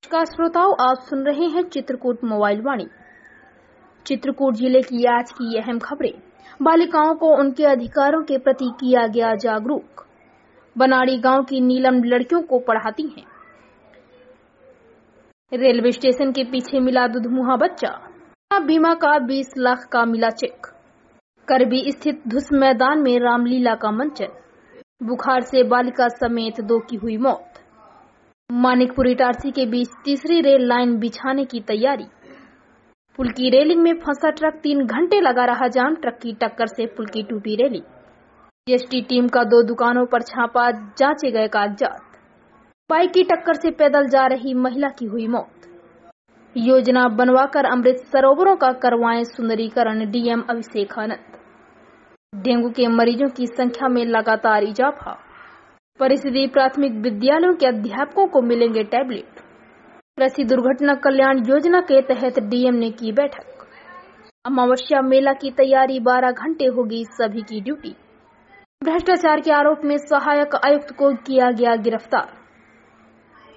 नमस्कार श्रोताओं, आप सुन रहे हैं चित्रकूट मोबाइल वाणी। चित्रकूट जिले की आज की अहम खबरें। बालिकाओं को उनके अधिकारों के प्रति किया गया जागरूक। बनाड़ी गांव की नीलम लड़कियों को पढ़ाती हैं। रेलवे स्टेशन के पीछे मिला दुधमुहा बच्चा। बीमा का 20 लाख का मिला चेक। करबी स्थित धुस मैदान में रामलीला का मंचन। बुखार से बालिका समेत 2 की हुई मौत। मानिकपुर इटारसी के बीच तीसरी रेल लाइन बिछाने की तैयारी। पुल की रेलिंग में फंसा ट्रक 3 घंटे लगा रहा जाम। ट्रक की टक्कर से पुल की टूटी रेलिंग। जीएसटी टीम का 2 दुकानों पर छापा, जांचे गए कागजात। बाइक की टक्कर से पैदल जा रही महिला की हुई मौत। योजना बनवाकर अमृत सरोवरों का करवाएं सुंदरीकरण, डीएम अभिषेक आनंद। डेंगू के मरीजों की संख्या में लगातार इजाफा। परिषदीय प्राथमिक विद्यालयों के अध्यापकों को मिलेंगे टैबलेट। कृषि दुर्घटना कल्याण योजना के तहत डीएम ने की बैठक। अमावस्या मेला की तैयारी, 12 घंटे होगी सभी की ड्यूटी। भ्रष्टाचार के आरोप में सहायक आयुक्त को किया गया गिरफ्तार।